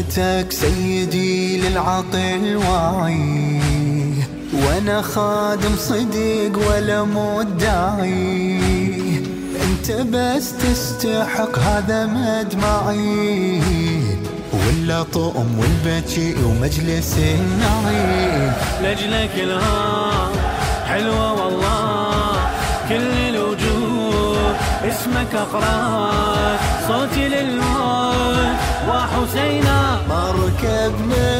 خدمتك سيدي للعقل واعي، وانا خادم صدق ولا مدعي، انت بس تستحق هذا مدمعي، ولا طؤم والبكي ومجلس النعيم. لجلك الهام حلوة والله كل الوجوه، اسمك أقرأ صوتي للموت وحسينا. مركب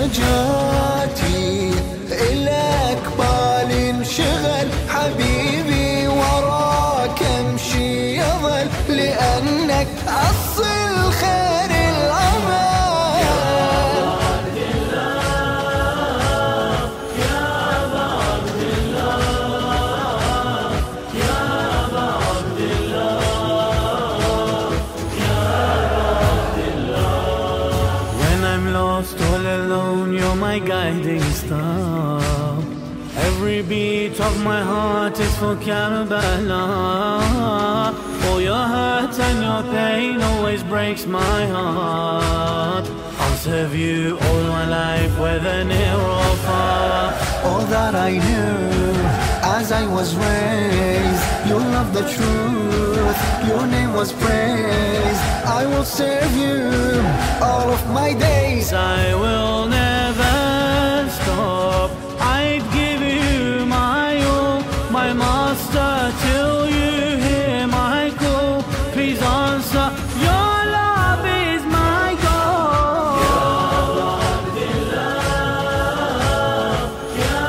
نجاتي إلك بالانشغل حبيبي، وراك امشي يظل لأنك أصل خير الأمل. All alone, you're my guiding star. Every beat of my heart is for Karbala. All your hurt and your pain always breaks my heart. I'll serve you all my life, whether near or far. All that I knew as I was raised, you love the truth, your name was praised. I will serve you all of my days. I will never stop. I'd give you my all, my master, till you hear my call. Please answer, your love is my goal. Ya Abdillah, Ya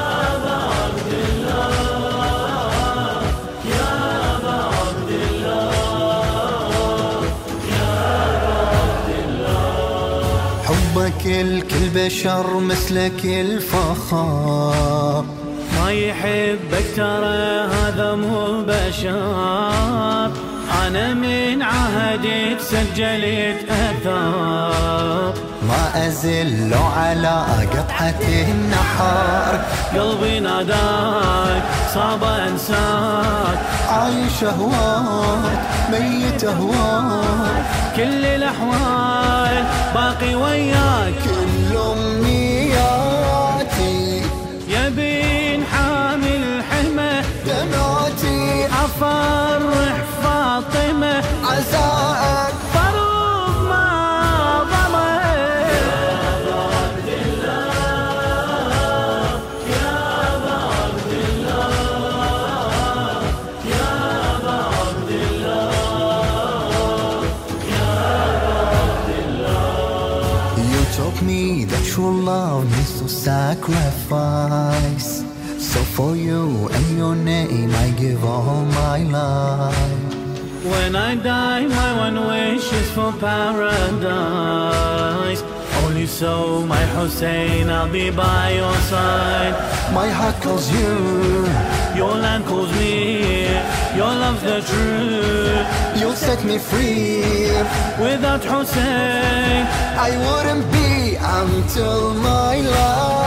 Abdillah, Ya Abdillah, Ya Abdillah. حبك الكل بشر مثلك الفخار، ما يحبك ترى هذا مو بشر. أنا من عهدك سجلت أثار، ما أزل على قطعة النحار. قلبي ناداك صعب أنساك، عايش أهواك ميت أهواك، كل الأحوال باقي وياك. كل أمنياتي يبين حامل حمى دمعتي، أفرح فاطمة عزاءك فروض ما ضمن. Taught me that true love needs to sacrifice. So for you and your name I give all my life. When I die, my one wish is for paradise. Only so, my Hussein, I'll be by your side. My heart calls you, your land calls me. Your love's the truth, you'll set me free. Without Hussein, I wouldn't be until my life.